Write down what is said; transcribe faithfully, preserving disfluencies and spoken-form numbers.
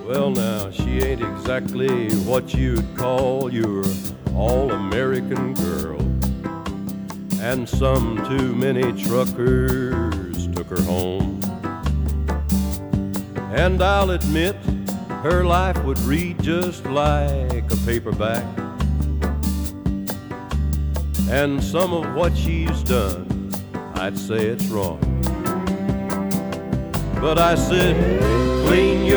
Well, now, she ain't exactly what you'd call your all-American girl, and some too many truckers took her home. And I'll admit, her life would read just like a paperback, and some of what she's done, I'd say it's wrong. But I said, clean your